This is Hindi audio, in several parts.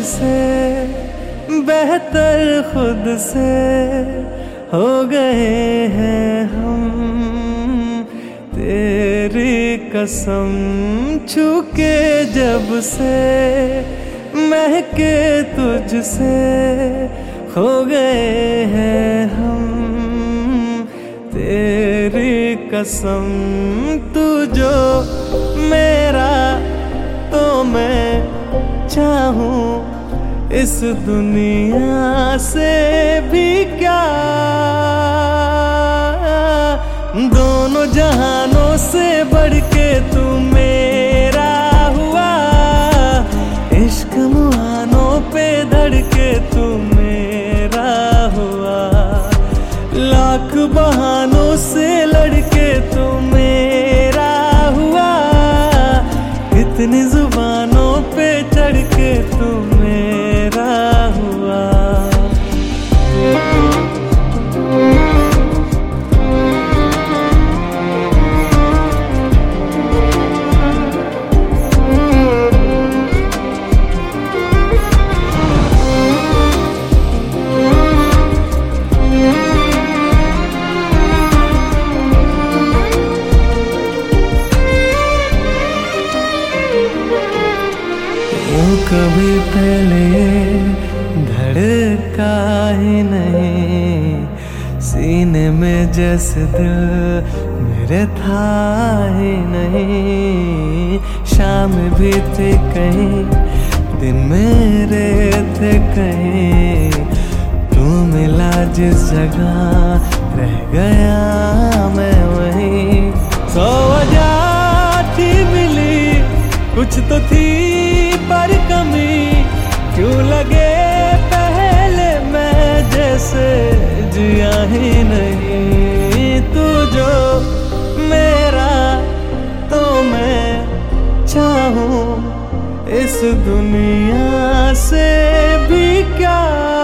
से बेहतर खुद से हो गए हैं हम। तेरी कसम छू के जब से महके तुझसे खो गए हैं हम। तेरी कसम तू जो मेरा तो मैं चाहूं इस दुनिया से भी क्या। दोनों जहानों से बढ़ के तू मेरा हुआ। इश्क मुहानों पे धड़के तू मेरा हुआ। लाख बहानों से लड़के तू मेरा हुआ। कितनी जुबानों पे चढ़ के तू मेरा हुआ। कभी पहले धड़का ही नहीं सीने में जैसे दिल मेरे था ही नहीं। शाम भी थे कहीं दिन मेरे थे कहीं। तू मिला जिस जगह रह गया मैं वहीं। 100 वजह थी मिली कुछ तो थी पर कमी क्यों लगे पहले मैं जैसे जिया ही नहीं। तू जो मेरा तो मैं चाहूं इस दुनिया से भी क्या।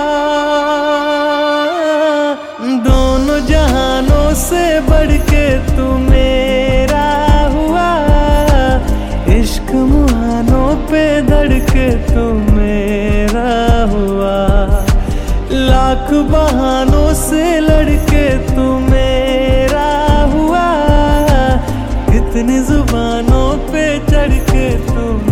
दोनों जहानों से बढ़ के तू मेरा हुआ। इश्क मुहानों पे धड़के तू मेरा हुआ। लाख बहानों से लड़के तू मेरा हुआ। कितनी जुबानों पे चढ़ के तू